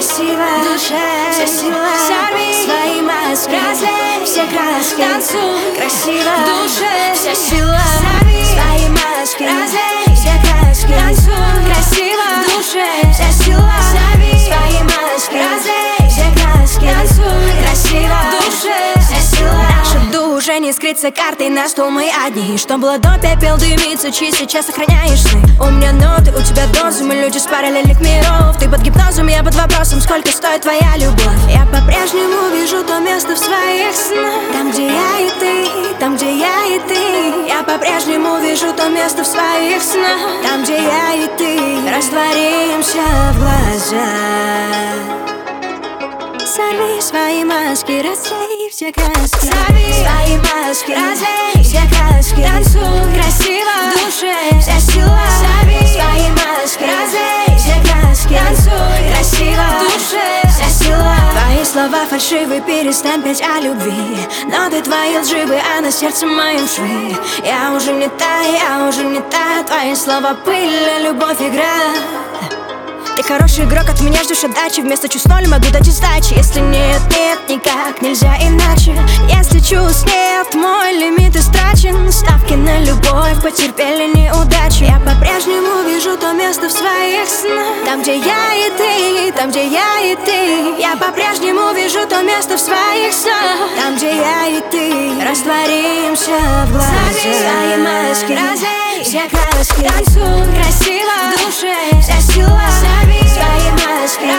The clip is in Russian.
красиво в душе, вся сила. Сорви свои маски, разлей все краски. Танцуй красиво в душе, вся сила. Сорви свои маски, разлей все краски. Танцуй красиво в душе, вся сила. Сорви свои маски, разлей все краски. Танцуй красиво в душе, вся сила. Наша душа не скрыться картой, на стол мы одни. Что было до, пепел дымится, чьи сейчас сохраняешь сны. У меня ноты, у тебя дозы, мы люди с параллельных миров. Ты под гипнозом, я под вопросом, сколько стоит твоя любовь. Я по-прежнему вижу то место в своих снах, там, где я и ты, там, где я и ты. Я по-прежнему вижу то место в своих снах, там, где я и ты. Растворимся в глазах. Сорви свои маски, разлей все краски. Сорви свои маски, разлей все краски. Танцуй красиво в душе, вся сила. Сорви свои маски, разлей все краски. Танцуй красиво в душе, вся сила. Твои слова фальшивы, перестань петь о любви. Ноты твои лживы, а на сердце моем швы. Я уже не та, я уже не та. Твои слова пыль, а любовь игра. Ты хороший игрок, от меня ждешь отдачи. Вместо чувств ноль могу дать и сдачи. Если нет, нет, никак нельзя иначе. Если чувств нет, мой лимит истрачен. Ставки на любовь потерпели неудачи. Я по-прежнему вижу то место в своих снах, там, где я и ты, там, где я и ты. Я по-прежнему вижу то место в своих снах, там, где я и ты. Растворимся в глазах. Сорви свои маски, разлей все краски. Танцуй красиво в душе, вся сила. Сорви свои маски,